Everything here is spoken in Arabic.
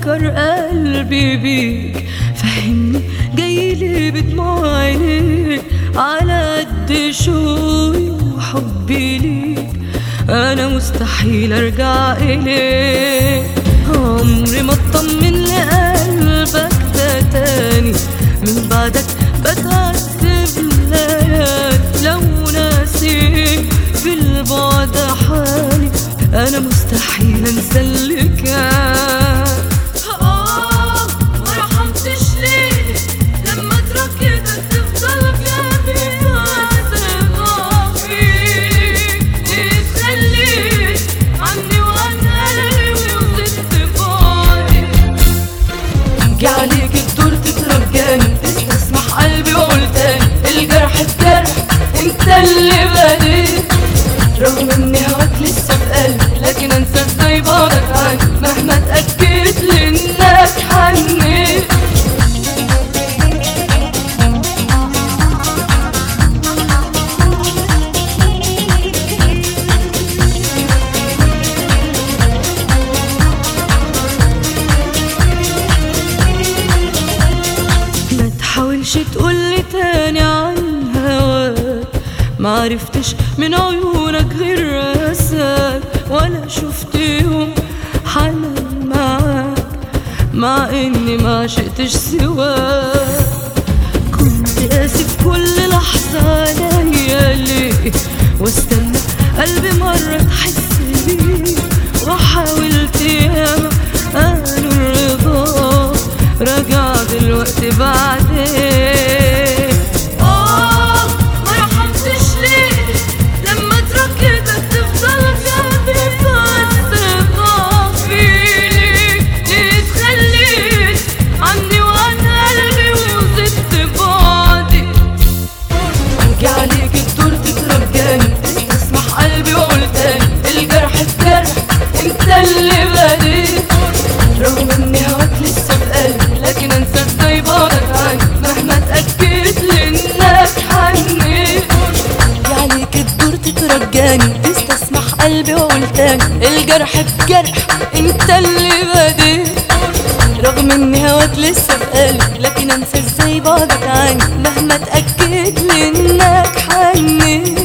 فكر قلبي بيك، فهمني جايلي بدموع عينيك، على قد شوقي وحبي ليك أنا مستحيل أرجع إليك. عمري ما اطمن لقلبك ده تاني، من بعدك بتعذب ليالي. لو ناسي في البعد حالي أنا مستحيل أنسى اللي كان. مرحمتش ليه لما اتركتك تفضل جنبي تعذب فيك؟ ليه تخليت عني وعن قلبي وزدت بعدي؟ جه عليك الدور تترجاني، تسمح قلبي واقول تاني الجرح الجرح انت اللي بديت. رغم اني هواك لسه في قلبي، لكن انسى ازاي بعدك عني مهما اتأكدت لانك حنيت. ما تحاولش تقولي تاني عن هواك، معرفتش من عيونك غير رساك، ولا شفت يوم حنان معاك مع اني ما عشقتش سواك. كنت قاسي كل لحظة عليا ليه، واستنى قلبي مرة تحس بيه، وحاولت ياما قالوا الرضا راجع دلوقتي بعدين. رغم اني هواك لسه في قلبي، لكن انسى ازاي بعدك عني مهما اتأكدت لانك حنيت. عليك الدور تترجاني، تستسمح قلبي واقول تاني الجرح بجرح انت اللي بديت. رغم اني هواك لسه في قلبي، لكن انسى ازاي بعدك عني مهما اتأكدت لانك حنيت.